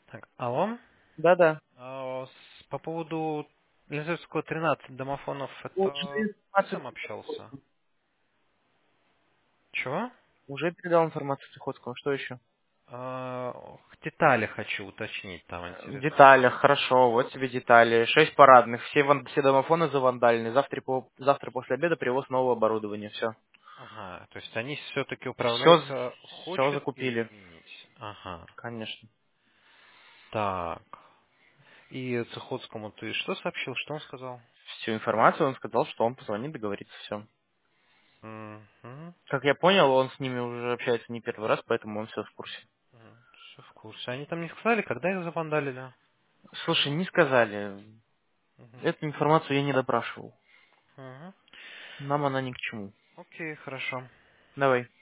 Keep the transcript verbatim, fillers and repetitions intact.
Так, алло. Да-да. А, с- по поводу Елизаветского тринадцать домофонов, Уже это ты информацию сам общался? Чего? уже передал информацию Приходскому. Что еще? А, детали хочу уточнить, там В интересно. деталях, хорошо, вот тебе детали. Шесть парадных, все, ван- все домофоны завандальны. Завтра, по, завтра после обеда привоз нового оборудования, все. Ага, то есть они все-таки Все, управляющий все хочет закупили, изменить. Ага, конечно. так. И Цехоцкому ты что сообщил, что он сказал? Всю информацию он сказал, что он позвонит, договорится, все. Угу. Как я понял, он с ними уже общается не первый раз, поэтому он все в курсе. Все в курсе. Они там не сказали, когда их завандалили? Слушай, не сказали. Угу. Эту информацию я не допрашивал. Угу. Нам она ни к чему. Окей, хорошо. Давай.